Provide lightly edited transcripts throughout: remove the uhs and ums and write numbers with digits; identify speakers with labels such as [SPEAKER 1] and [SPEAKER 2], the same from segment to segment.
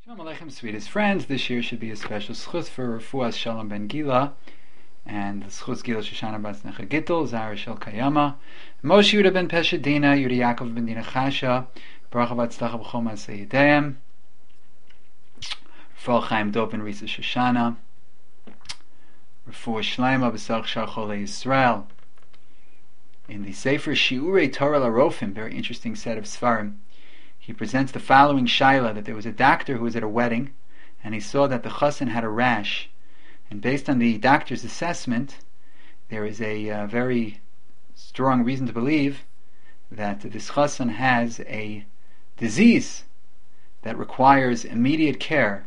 [SPEAKER 1] Shalom Aleichem, sweetest friends. This year should be a special schus for Refuas Shalom Ben Gila and the schus Gila Shoshana Bas Necha Gittel, Zara Shel Kayama, Moshe Yehuda Ben Peshadina, Yehuda Yaakov Ben Dina Chasha, Baruch Vatzlacha B'chol Maaseh Yedeim, Rafal Chaim Dov Ben Risa Shoshana, Refuah Shleima B'Sach Shar Cholei Yisrael. In the Sefer Shiurei Torah LaRofim, very interesting set of Sfarim, he presents the following shaila, that there was a doctor who was at a wedding and he saw that the chassan had a rash, and based on the doctor's assessment there is a very strong reason to believe that this chassan has a disease that requires immediate care.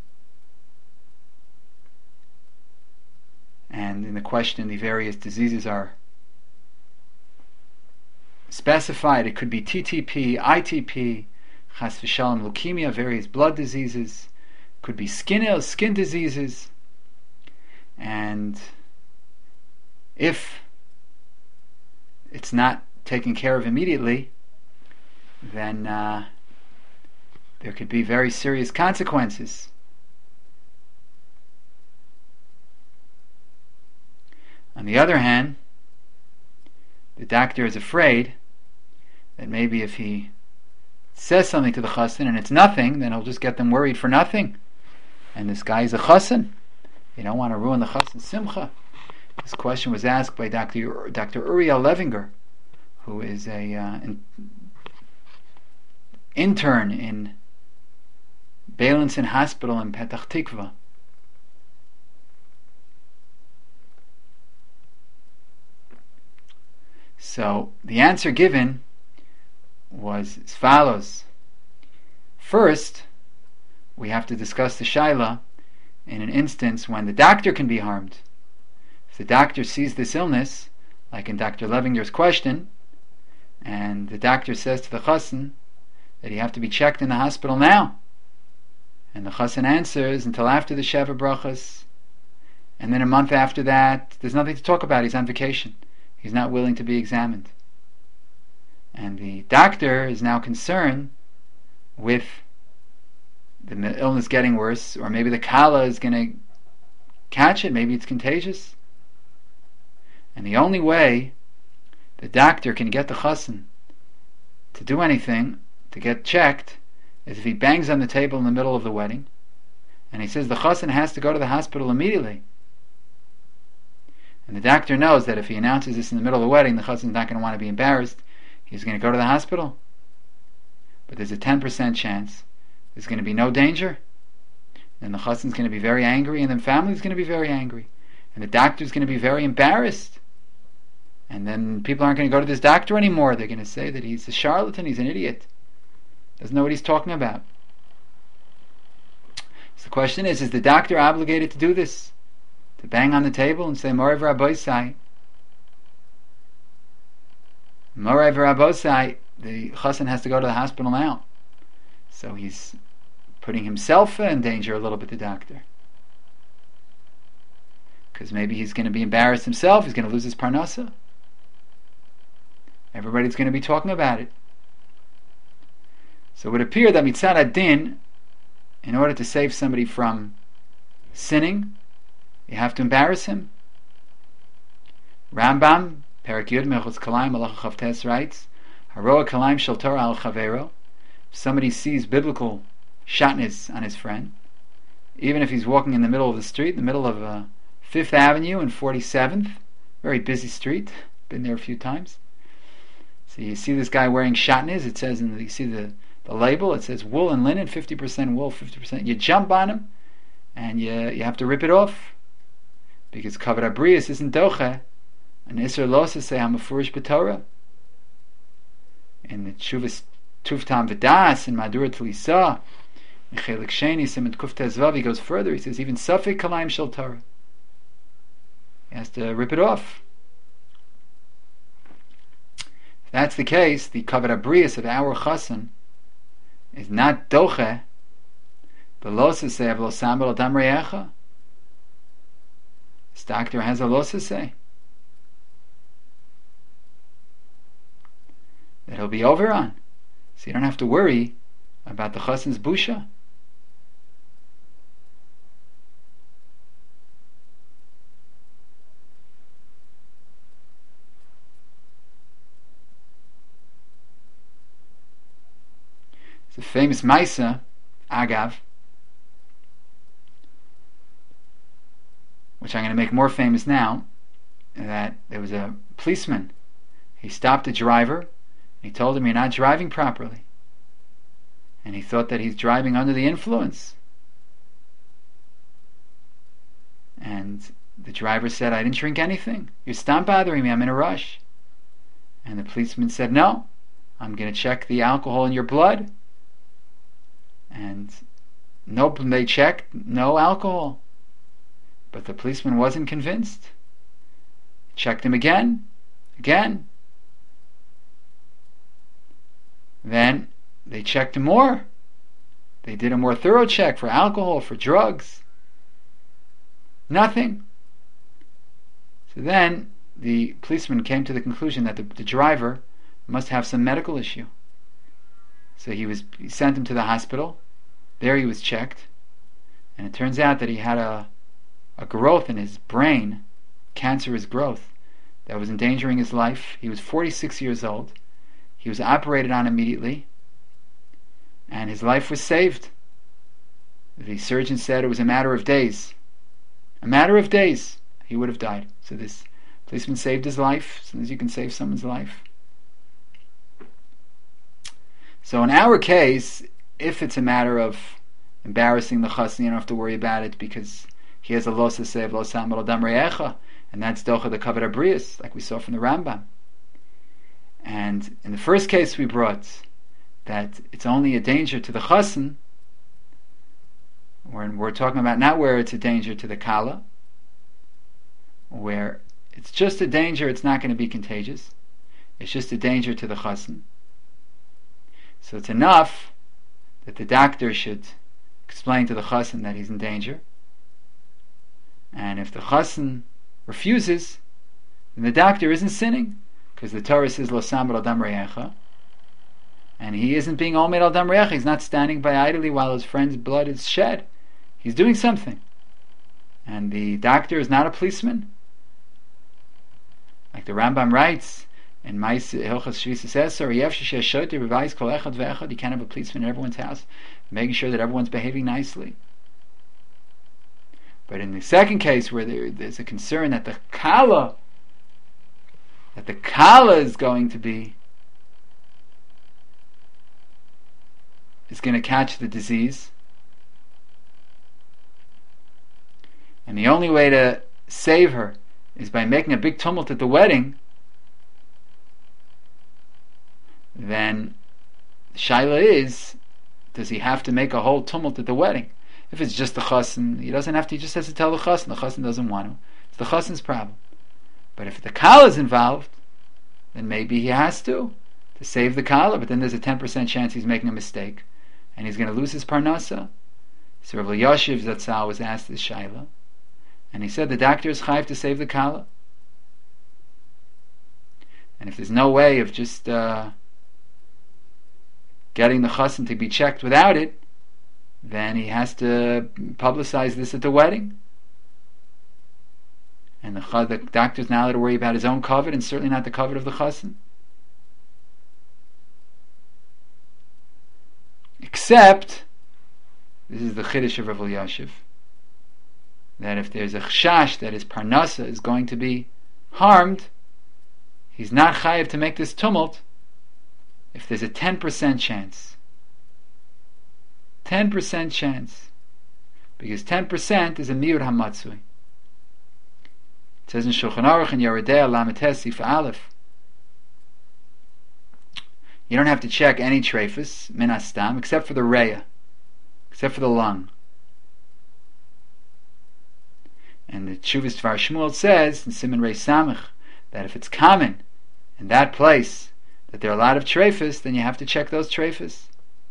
[SPEAKER 1] And in the question the various diseases are specified. It could be TTP, ITP, chas v'shalom leukemia, various blood diseases, could be skin diseases, and if it's not taken care of immediately, then there could be very serious consequences. On the other hand, the doctor is afraid that maybe if he says something to the chassan and it's nothing, then he'll just get them worried for nothing. And this guy is a chassan. You don't want to ruin the chassan's simcha. This question was asked by Dr. Uriel Levinger, who is a intern in Beilinson Hospital in Petach Tikva. So the answer given was as follows. First, we have to discuss the shaila in an instance when the doctor can be harmed. If the doctor sees this illness, like in Dr. Levinger's question, and the doctor says to the chassan that you have to be checked in the hospital now, and the chassan answers until after the Sheva Brachas, and then a month after that, there's nothing to talk about, he's on vacation. He's not willing to be examined. And the doctor is now concerned with the illness getting worse, or maybe the kala is going to catch it, maybe it's contagious. And the only way the doctor can get the chassan to do anything, to get checked, is if he bangs on the table in the middle of the wedding, and he says the chassan has to go to the hospital immediately. And the doctor knows that if he announces this in the middle of the wedding, the chassan's not going to want to be embarrassed. He's going to go to the hospital. But there's a 10% chance there's going to be no danger. And the chassan's going to be very angry, and the family's going to be very angry. And the doctor's going to be very embarrassed. And then people aren't going to go to this doctor anymore. They're going to say that he's a charlatan, he's an idiot. Doesn't know what he's talking about. So the question is the doctor obligated to do this? To bang on the table and say, Morev Rabbosai. Morev Rabbosai, the chassan has to go to the hospital now. So he's putting himself in danger a little bit, the doctor. Because maybe he's going to be embarrassed himself, he's going to lose his parnasa. Everybody's going to be talking about it. So it would appear that mitzad ad-din, in order to save somebody from sinning, you have to embarrass him. Rambam, Perak Yud, Mechutz Kalayim, Halacha Chavtes writes, Haroa Kalayim Shel Torah al Chavero. If somebody sees biblical shatnez on his friend, even if he's walking in the middle of the street, in the middle of 5th Avenue and 47th, very busy street, been there a few times. So you see this guy wearing shatnez, it says, you see the label, it says wool and linen, 50% wool, 50%. You jump on him, and you have to rip it off. Because Kavod Abrius isn't doche, and Isser Losa say Hamafurish B'Torah. In the Tshuvas Tuvtam V'das, in Madura Tlisa, in Chelik Sheni, Simon Kufta Zvav, he goes further, he says even Safik Kalayim Shel Torah. He has to rip it off. If that's the case, the Kavod Abrius of our chassan is not doche, the Losa say Avlo Sambal Adam Reyecha. This doctor has a loss to say that he'll be over on. So you don't have to worry about the chassan's busha. famous Maisa, Agav, which I'm going to make more famous now, that there was a policeman. He stopped a driver, and he told him, "You're not driving properly." And he thought that he's driving under the influence. And the driver said, "I didn't drink anything. You're stop bothering me. I'm in a rush." And the policeman said, "No, I'm going to check the alcohol in your blood." And nope, they checked, no alcohol. But the policeman wasn't convinced. Checked him again. Then they checked him more. They did a more thorough check for alcohol, for drugs. Nothing. So then the policeman came to the conclusion that the driver must have some medical issue. So he sent him to the hospital. There he was checked, and it turns out that he had a growth in his brain, cancerous growth, that was endangering his life. He was 46 years old. He was operated on immediately, and his life was saved. The surgeon said it was a matter of days. A matter of days, he would have died. So this policeman saved his life, as soon as you can save someone's life. So in our case, if it's a matter of embarrassing the chassan, you don't have to worry about it, because he has a lo sesev lo sam lo dam re'echa, and that's docha the kavod abrius, like we saw from the Rambam. And in the first case we brought, that it's only a danger to the chassan, we're talking about not where it's a danger to the kala, where it's just a danger, it's not going to be contagious. It's just a danger to the chassan. So it's enough that the doctor should explain to the chassan that he's in danger. And if the chassan refuses, then the doctor isn't sinning, because the Torah says lo samar al dam re'echa, and he isn't being omed al dam re'echa. He's not standing by idly while his friend's blood is shed. He's doing something. And the doctor is not a policeman. Like the Rambam writes in Hilchos Shvisas Esor, you can't have a policeman in everyone's house making sure that everyone's behaving nicely. But in the second case, where there's a concern that the kala is going to catch the disease, and the only way to save her is by making a big tumult at the wedding, then shaila is, does he have to make a whole tumult at the wedding? If it's just the chassan, he doesn't have to. He just has to tell the chassan. The chassan doesn't want to. It's the chassan's problem. But if the kala is involved, then maybe he has to save the kala. But then there's a 10% chance he's making a mistake, and he's going to lose his parnasa. So Rav Elyashiv Zatzal was asked this shaila, and he said the doctor is chayv to save the kala. And if there's no way of just getting the chassan to be checked without it, then he has to publicize this at the wedding. And the doctor's not allowed to worry about his own kavod, and certainly not the kavod of the chassan. Except, this is the chiddush of Rav Elyashiv, that if there's a chashash that his parnasa is going to be harmed, he's not chayiv to make this tumult if there's a 10% chance. 10% chance. Because 10% is a miur hamatzui. It says in Shulchan Aruch in Yeridei Lamed Sif Aleph, you don't have to check any trephus, min hastam, except for the reya, except for the lung. And the Tshuvas Dvar Shmuel says in Siman Rei Samech that if it's common in that place that there are a lot of trephus, then you have to check those trephus.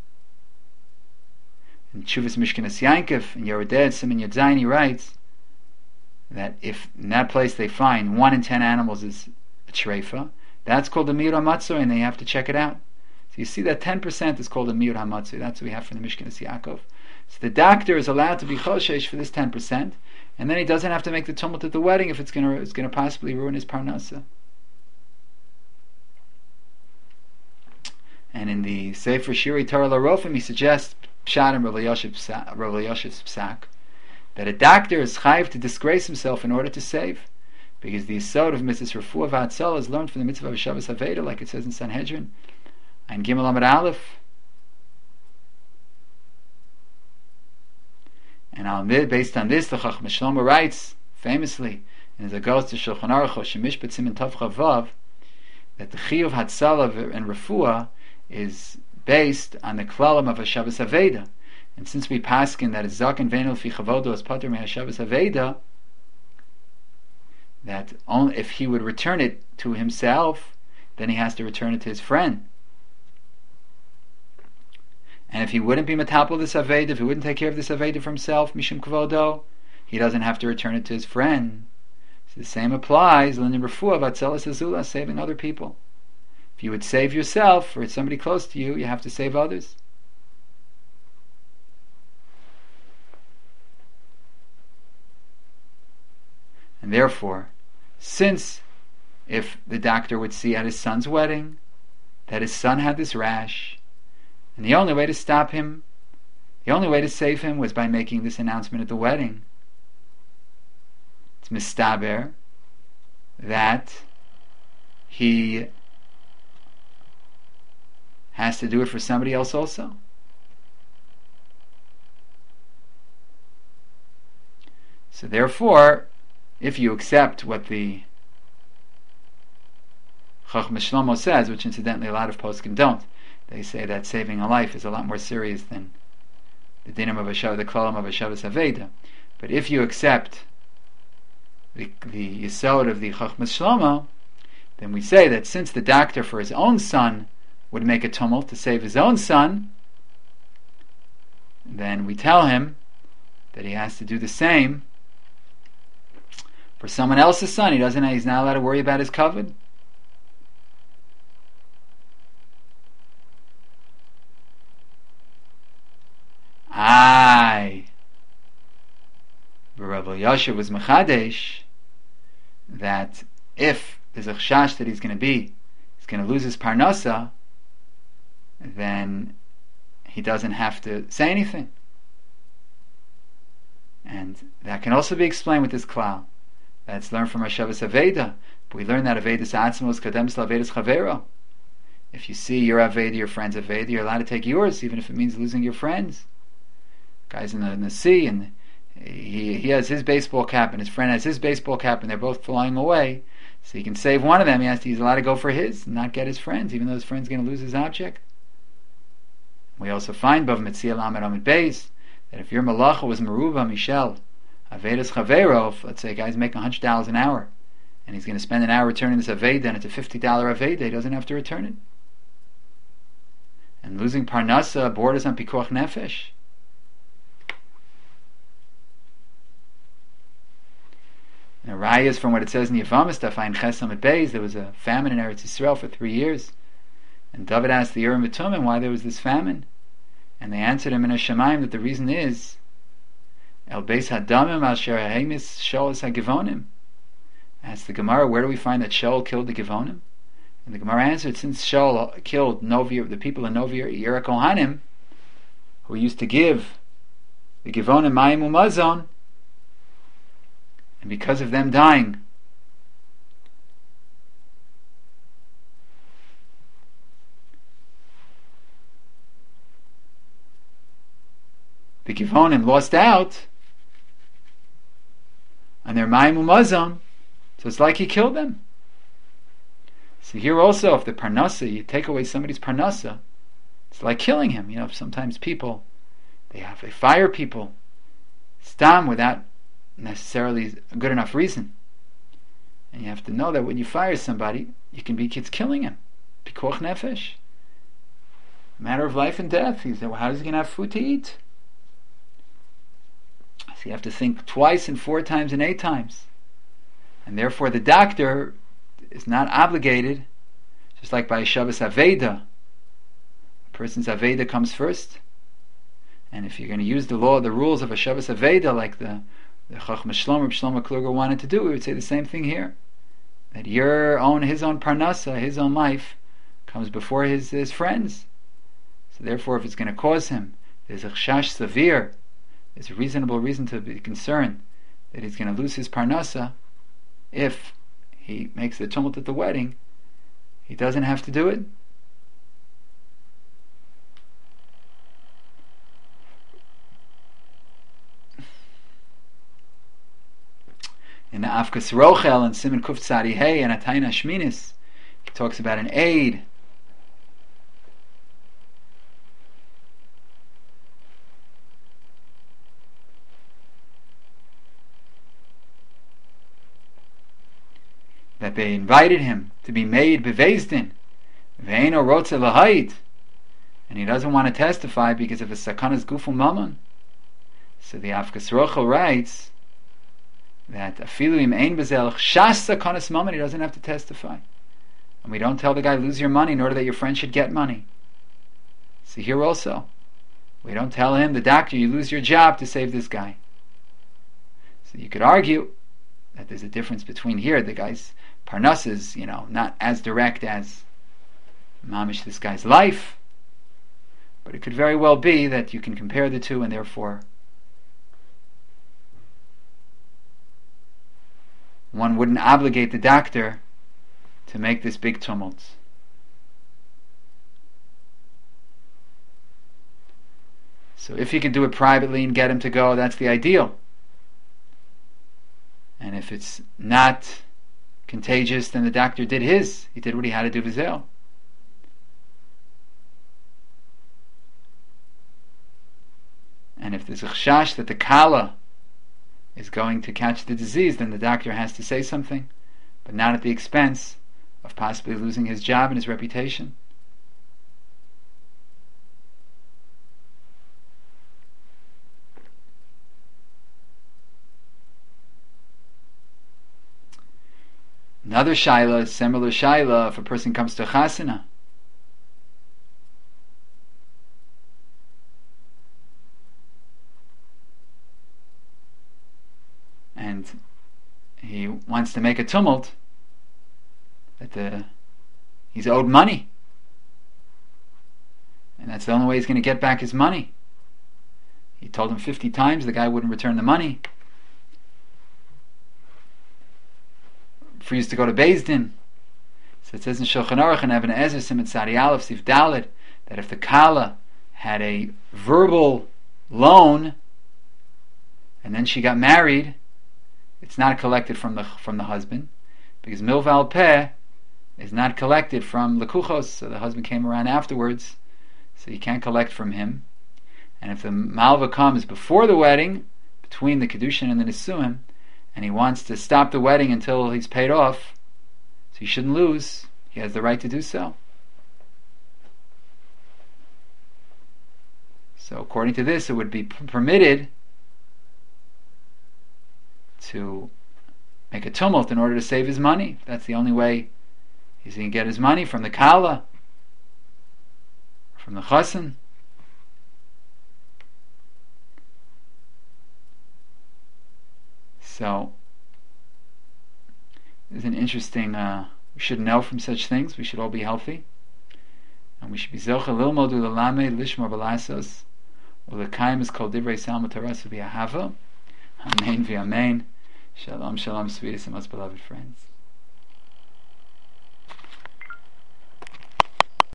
[SPEAKER 1] In Tshuvas Mishkenas Yankov in Yeridei Siman Yud Zayin, he writes that if in that place they find 1 in 10 animals is a treifa, that's called a miur hamatzui, and they have to check it out. So you see that 10% is called a miur hamatzui. That's what we have from the Mishkenas Yaakov. So the doctor is allowed to be choshesh for this 10%, and then he doesn't have to make the tumult at the wedding if it's going to possibly ruin his parnasa. And in the Sefer Shiri Torah LaRofim, he suggests Pshat and Rav Elyashiv's Psak, that a doctor is chayiv to disgrace himself in order to save, because the yesod of Mrs. Refuah V'Hatzalah is learned from the mitzvah of Shabbos Aveda, like it says in Sanhedrin, and Gimel Amud Aleph. And based on this, the Chacham Shlomo writes famously in his Agos to Shulchan Aruch Shemishpat Siman Tav Chavav that the Chiyuv Hatzalah and Refuah is based on the klalim of a Shabbos Aveda. And since we paskin that a zaken v'ein l'fi chavodo is patur me'ha Shabbos Aveda, that only if he would return it to himself, then he has to return it to his friend. And if he wouldn't be metapel this Aveda, if he wouldn't take care of this Aveda for himself, mishum kavodo, he doesn't have to return it to his friend. So the same applies, l'nin refuah v'atzelas azula, saving other people. If you would save yourself, or it's somebody close to you, you have to save others. And therefore, since if the doctor would see at his son's wedding that his son had this rash, and the only way to stop him, the only way to save him was by making this announcement at the wedding, it's mistaber that he has to do it for somebody else also. So therefore, if you accept what the Chacham Shlomo says, which incidentally a lot of poskim don't, they say that saving a life is a lot more serious than the dinim of a Shabbos, the klalim of a Shabbos Aveda. But if you accept the yesod of the Chacham Shlomo, then we say that since the doctor for his own son would make a tumult to save his own son, then we tell him that he has to do the same for someone else's son. He's not allowed to worry about his kavod. Rav Elyashiv was mechadesh that if there's a chashash that he's going to lose his parnasa, then he doesn't have to say anything. And that can also be explained with this klal. That's learned from our Shabbos Aveda. But we learn that Avedas Atzmos Kadems L'aAvedas Chavero. If you see your Aveda, your friend's Aveda, you're allowed to take yours, even if it means losing your friends. Guy's in the sea, and he has his baseball cap, and his friend has his baseball cap, and they're both flying away. So he can save one of them. He's allowed to go for his, and not get his friend's, even though his friend's going to lose his object. We also find Bav Metzia Lamed Amid Beis that if your malacha was Meruba Mishel Avedas Chavero, let's say a guy's making $100 an hour, and he's going to spend an hour returning this Aveda, and it's a $50 Aveda, he doesn't have to return it. And losing Parnasa borders on Pikuach Nefesh. And Raya is from what it says in Yavamis, Tafayin Chesam at Beis, there was a famine in Eretz Yisrael for 3 years. And David asked the Urim V'Tumim why there was this famine. And they answered him in Hashemayim that the reason is El Beis Hadamim Asher Haemis Shaul Es HaGivonim. Asked the Gemara, where do we find that Shaul killed the Givonim? And the Gemara answered, since Shaul killed the people in Novi Yera Kohanim, who used to give the Givonim Mayim Umazon, and because of them dying, the Givonim lost out on their Mayim Umazon, so it's like he killed them. So here also, if the Parnasa, you take away somebody's Parnasa, it's like killing him. Sometimes people, they fire people, stam, without necessarily a good enough reason. And you have to know that when you fire somebody, it's killing him. Pikuach Nefesh. Matter of life and death. He said, well, how is he going to have food to eat? So you have to think twice and 4 times and 8 times. And therefore the doctor is not obligated, just like by Shabbos Aveda. A person's Aveda comes first. And if you're going to use the rules of a Shabbos Aveda, like the Chacham Shlomo Kluger wanted to do, we would say the same thing here. That his own Parnasa, his own life, comes before his friends. So therefore, if it's going to cause him, there's a chash severe, there's a reasonable reason to be concerned that he's going to lose his parnasa. If he makes the tumult at the wedding, he doesn't have to do it. In the Afkas Rochel and Siman Kuf Tzadi Hey and Atayna Shminis, he talks about an aid. That they invited him to be made bevezdin, ve'eno rotze lahayit, and he doesn't want to testify because of a sakanas gufu mammon. So the Afkas Rochel writes that afilu im ein bezel shas sakanas mammon, he doesn't have to testify, and we don't tell the guy lose your money in order that your friend should get money. So here also, we don't tell him, the doctor, you lose your job to save this guy. So you could argue that there's a difference between here, the guy's parnas is, not as direct as mamish this guy's life, but it could very well be that you can compare the two, and therefore one wouldn't obligate the doctor to make this big tumult. So if you can do it privately and get him to go, that's the ideal. And if it's not contagious, then the doctor did his. He did what he had to do with Zel. And if there's a chash that the kala is going to catch the disease, then the doctor has to say something, but not at the expense of possibly losing his job and his reputation. Another shaila, similar shaila, if a person comes to chasana and he wants to make a tumult that he's owed money, and that's the only way he's going to get back his money. He told him 50 times the guy wouldn't return the money. For you to go to Beis Din. So it says in Shulchan Aruch and Eben Ezer Siman Tzadi Aleph Sif Dalet that if the kala had a verbal loan and then she got married, it's not collected from the husband, because milval peh is not collected from lekuchos. So the husband came around afterwards, so you can't collect from him. And if the malva comes before the wedding, between the kedushin and the nisuim, and he wants to stop the wedding until he's paid off, so he shouldn't lose. He has the right to do so. So according to this, it would be permitted to make a tumult in order to save his money. That's the only way he's going to get his money, from the kala, from the chassan. So it's an interesting, we should know from such things. We should all be healthy, and we should be zocha lilmod u'lelamed lishmor b'lasos u'lekayim is called divrei salma Torah v'ahava. Amen v'amen. Shalom, shalom, sweetest and most beloved friends.